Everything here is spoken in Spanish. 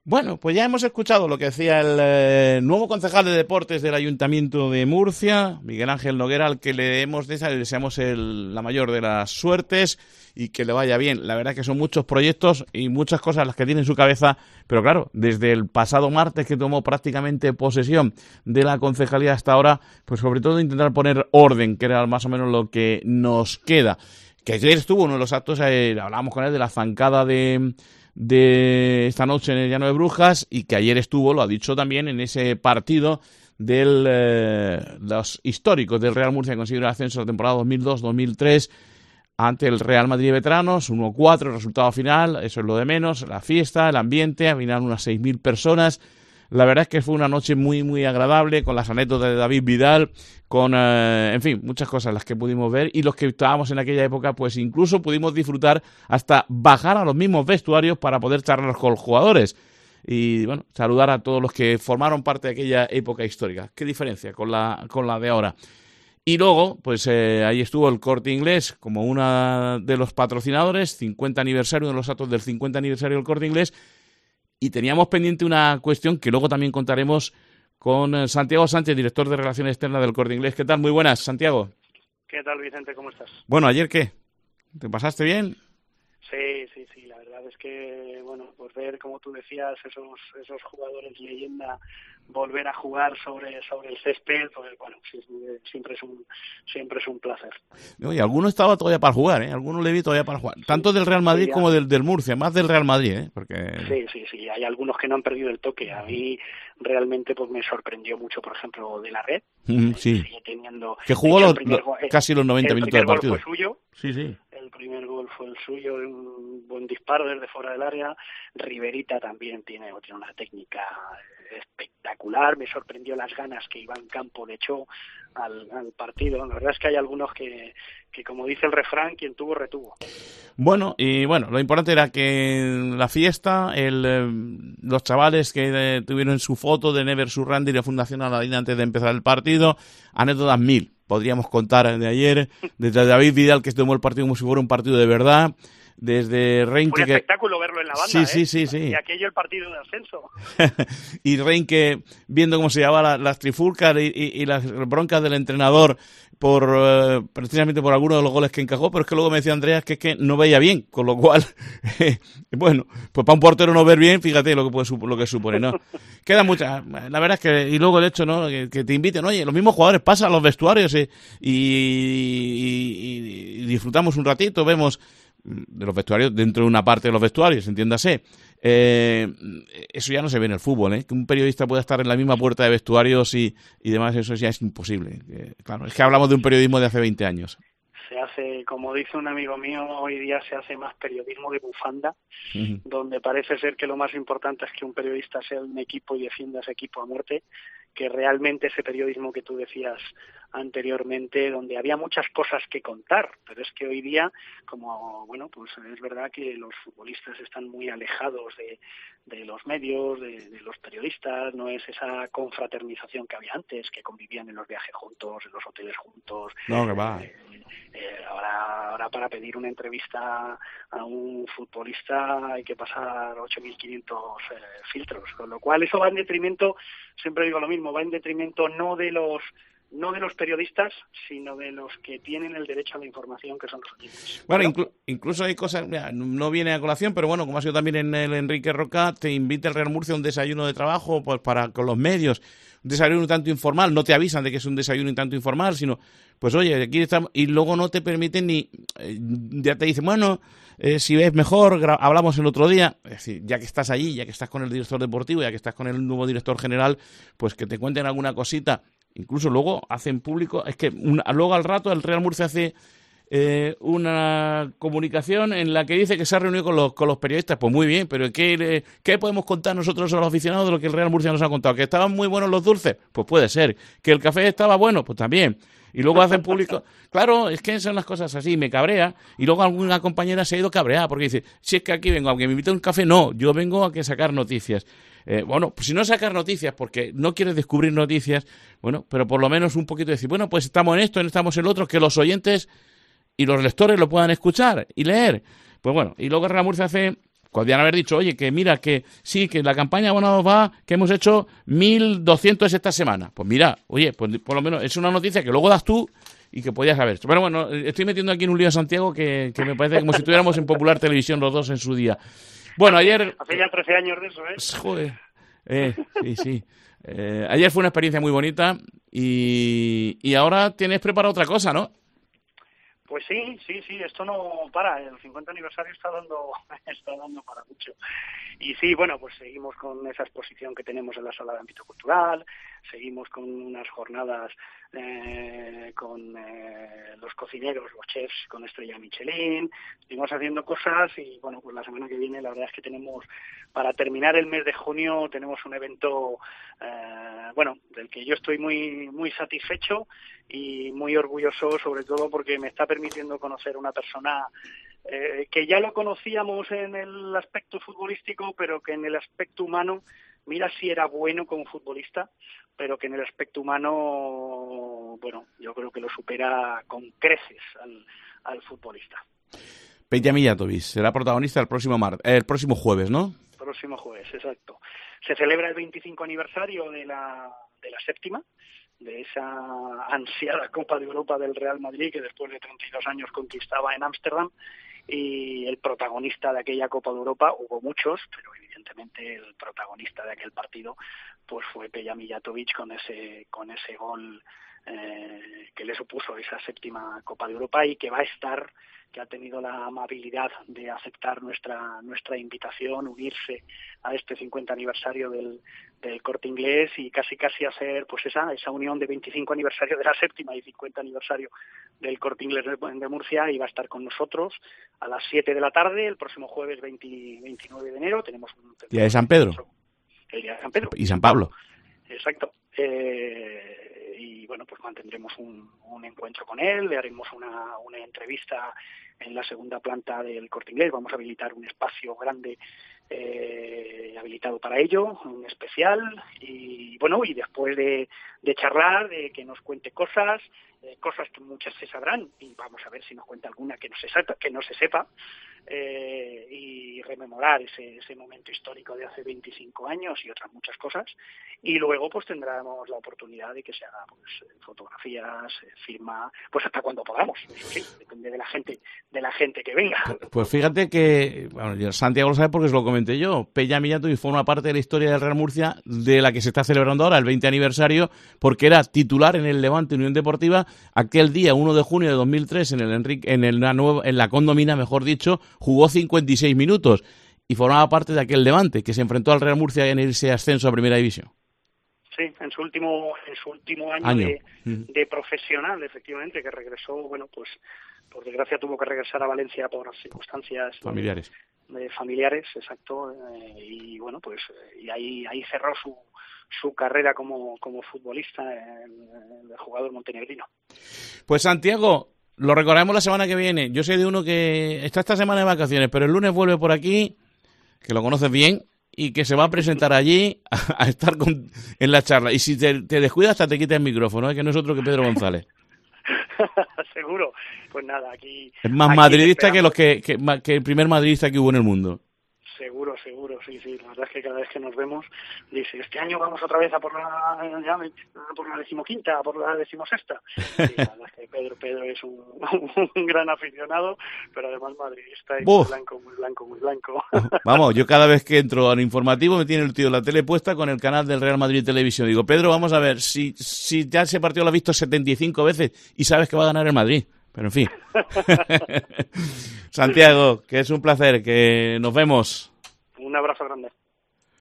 Bueno, pues ya hemos escuchado lo que decía el nuevo concejal de deportes del Ayuntamiento de Murcia, Miguel Ángel Noguera, al que le deseamos la mayor de las suertes y que le vaya bien. La verdad que son muchos proyectos y muchas cosas las que tiene en su cabeza, pero claro, desde el pasado martes que tomó prácticamente posesión de la concejalía hasta ahora, pues sobre todo intentar poner orden, que era más o menos lo que nos queda. Que ayer estuvo uno de los actos, hablábamos con él de la zancada de esta noche en el Llano de Brujas y que ayer estuvo, lo ha dicho también, en ese partido los históricos del Real Murcia que consiguieron el ascenso de la temporada 2002-2003 ante el Real Madrid Veteranos, 1-4, resultado final, eso es lo de menos, la fiesta, el ambiente, al final unas 6.000 personas. La verdad es que fue una noche muy, muy agradable, con las anécdotas de David Vidal, con, en fin, muchas cosas las que pudimos ver y los que estábamos en aquella época, pues incluso pudimos disfrutar hasta bajar a los mismos vestuarios para poder charlar con los jugadores. Y, bueno, saludar a todos los que formaron parte de aquella época histórica. ¿Qué diferencia con la de ahora? Y luego, pues ahí estuvo el Corte Inglés como uno de los patrocinadores, 50 aniversario, uno de los actos del 50 aniversario del Corte Inglés. Y teníamos pendiente una cuestión que luego también contaremos con Santiago Sánchez, director de Relaciones Externas del Corte Inglés. ¿Qué tal? Muy buenas, Santiago. ¿Qué tal, Vicente? ¿Cómo estás? Bueno, ¿ayer qué? ¿Te pasaste bien? Sí, la verdad es que, bueno, pues ver, como tú decías, esos jugadores leyenda volver a jugar sobre el césped, pues bueno, siempre es un placer. Oye, alguno estaba todavía para jugar, ¿eh? Alguno le vi todavía para jugar. Tanto del Real Madrid como del Murcia, más del Real Madrid, ¿eh? Porque... Sí, hay algunos que no han perdido el toque. A mí realmente pues me sorprendió mucho, por ejemplo, De la Red. Sí. Sigue teniendo... Que jugó casi los 90 minutos del partido. El primer gol fue suyo. Sí. El primer gol fue el suyo, de un buen disparo desde fuera del área. Riverita también tiene una técnica espectacular. Me sorprendió las ganas que Iván Campo le echó al partido. La verdad es que hay algunos que como dice el refrán, quien tuvo, retuvo. Bueno, lo importante era que la fiesta, los chavales que tuvieron su foto de Never Surrender y la Fundación Aladina antes de empezar el partido, anécdotas 1000. Podríamos contar de ayer, desde David Vidal, que tomó el partido como si fuera un partido de verdad, desde Reinke... Fue un espectáculo verlo en la banda, Sí. Y aquello el partido de ascenso. Y Reinke viendo cómo se llevaban las trifulcas y las broncas del entrenador precisamente por algunos de los goles que encajó, pero es que luego me decía Andreas que es que no veía bien, con lo cual, bueno, pues para un portero no ver bien, fíjate lo que supone, ¿no? Queda mucha, la verdad es que, y luego el hecho, ¿no? Que te inviten, oye, los mismos jugadores pasan a los vestuarios y disfrutamos un ratito, vemos de los vestuarios, dentro de una parte de los vestuarios, entiéndase. Eso ya no se ve en el fútbol, ¿eh? Que un periodista pueda estar en la misma puerta de vestuarios y demás, eso ya es imposible. Claro, es que hablamos de un periodismo de hace 20 años. Se hace, como dice un amigo mío, hoy día se hace más periodismo de bufanda, donde parece ser que lo más importante es que un periodista sea de un equipo y defienda ese equipo a muerte, que realmente ese periodismo que tú decías anteriormente, donde había muchas cosas que contar, pero es que hoy día, como, bueno, pues es verdad que los futbolistas están muy alejados de los medios, de los periodistas, no es esa confraternización que había antes, que convivían en los viajes juntos, en los hoteles juntos. No, que va. Ahora para pedir una entrevista a un futbolista hay que pasar 8.500 filtros, con lo cual eso va en detrimento, siempre digo lo mismo, va en detrimento no de los periodistas, sino de los que tienen el derecho a la información, que son los oyentes. Bueno, incluso hay cosas, mira, no viene a colación, pero bueno, como ha sido también en el Enrique Roca, te invita el Real Murcia a un desayuno de trabajo pues con los medios, un desayuno un tanto informal, no te avisan de que es un desayuno un tanto informal, sino, pues oye, aquí estamos, y luego no te permiten ni, ya te dicen, bueno, si ves mejor, hablamos el otro día, es decir, ya que estás allí, ya que estás con el director deportivo, ya que estás con el nuevo director general, pues que te cuenten alguna cosita. Incluso luego hacen público, es que luego al rato el Real Murcia hace una comunicación en la que dice que se ha reunido con los periodistas. Pues muy bien, pero ¿qué podemos contar nosotros a los aficionados de lo que el Real Murcia nos ha contado? ¿Que estaban muy buenos los dulces? Pues puede ser. ¿Que el café estaba bueno? Pues también. Y luego hacen público... Claro, es que son las cosas así, me cabrea. Y luego alguna compañera se ha ido cabreada porque dice, si es que aquí vengo, aunque me inviten un café, no, yo vengo a sacar noticias. Bueno, pues si no sacar noticias porque no quieres descubrir noticias, bueno, pero por lo menos un poquito decir, bueno, pues estamos en esto, estamos en lo otro, que los oyentes y los lectores lo puedan escuchar y leer. Pues bueno, y luego Real Murcia hace Podrían haber dicho, oye, que mira, que sí, que la campaña abonados va, que hemos hecho 1.200 esta semana. Pues mira, oye, pues por lo menos es una noticia que luego das tú y que podías saber. Pero bueno, estoy metiendo aquí en un lío a Santiago que me parece como si estuviéramos en Popular Televisión los dos en su día. Bueno, ayer... Hace ya 13 años de eso, ¿eh? Joder. Sí. Ayer fue una experiencia muy bonita y ahora tienes preparado otra cosa, ¿no? Pues sí, esto no para, el 50 aniversario está dando para mucho. Y sí, bueno, pues seguimos con esa exposición que tenemos en la sala de ámbito cultural, seguimos con unas jornadas con los cocineros, los chefs con estrella Michelin, seguimos haciendo cosas y bueno, pues la semana que viene la verdad es que tenemos, para terminar el mes de junio, tenemos un evento, del que yo estoy muy satisfecho y muy orgulloso, sobre todo porque me está permitiendo conocer una persona que ya lo conocíamos en el aspecto futbolístico, pero que en el aspecto humano, mira si era bueno como futbolista, pero que en el aspecto humano, bueno, yo creo que lo supera con creces al futbolista. Peja Mijatovic será protagonista el próximo jueves, ¿no? Próximo jueves, exacto. Se celebra el 25 aniversario de la séptima, de esa ansiada Copa de Europa del Real Madrid que después de 32 años conquistaba en Ámsterdam, y el protagonista de aquella Copa de Europa, hubo muchos, pero evidentemente el protagonista de aquel partido pues fue Peja Mijatovic con ese gol que le supuso esa séptima Copa de Europa y que ha tenido la amabilidad de aceptar nuestra invitación, unirse a este 50 aniversario del Corte Inglés y casi hacer pues esa unión de 25 aniversario de la séptima y 50 aniversario del Corte Inglés de Murcia, y va a estar con nosotros a las 7 de la tarde el próximo jueves 29 de enero. Tenemos Día de San Pedro. El Día de San Pedro. Y San Pablo. Exacto. Y bueno, pues mantendremos un encuentro con él, le haremos una entrevista en la segunda planta del Corte Inglés, vamos a habilitar un espacio grande habilitado para ello, un especial, y bueno, y después de charlar, de que nos cuente cosas que muchas se sabrán, y vamos a ver si nos cuenta alguna que no se sepa, y rememorar ese momento histórico de hace 25 años y otras muchas cosas, y luego pues tendremos la oportunidad de que se haga pues fotografías, firma, pues hasta cuando podamos, eso sí, depende de la gente que venga. Pues fíjate que, bueno, Santiago lo sabe porque os lo comenté yo, Peja Mijatovic forma parte de la historia del Real Murcia, de la que se está celebrando ahora, el 20 aniversario, porque era titular en el Levante Unión Deportiva aquel día 1 de junio de 2003 en la Condomina, mejor dicho, jugó 56 minutos y formaba parte de aquel Levante que se enfrentó al Real Murcia en ese ascenso a Primera División. Sí, en su último año. De profesional, efectivamente, que regresó, bueno, pues por desgracia tuvo que regresar a Valencia por circunstancias familiares, exacto, y bueno, pues y ahí cerró su carrera como futbolista, el jugador montenegrino. Pues Santiago, lo recordaremos la semana que viene. Yo sé de uno que está esta semana de vacaciones, pero el lunes vuelve por aquí, que lo conoces bien, y que se va a presentar allí a estar en la charla. Y si te descuidas, hasta te quita el micrófono, que no es otro que Pedro González. Seguro. Pues nada, aquí... Es más madridista que el primer madridista que hubo en el mundo. Seguro, sí. La verdad es que cada vez que nos vemos, dice, este año vamos otra vez a por la 15ª, por la 16ª. Sí, la verdad es que Pedro es un gran aficionado, pero además madridista y muy blanco. Vamos, yo cada vez que entro al informativo me tiene el tío la tele puesta con el canal del Real Madrid Televisión. Digo, Pedro, vamos a ver, si ya ese partido lo has visto 75 veces y sabes que va a ganar el Madrid. Pero en fin. Santiago, que es un placer, que nos vemos. Un abrazo grande.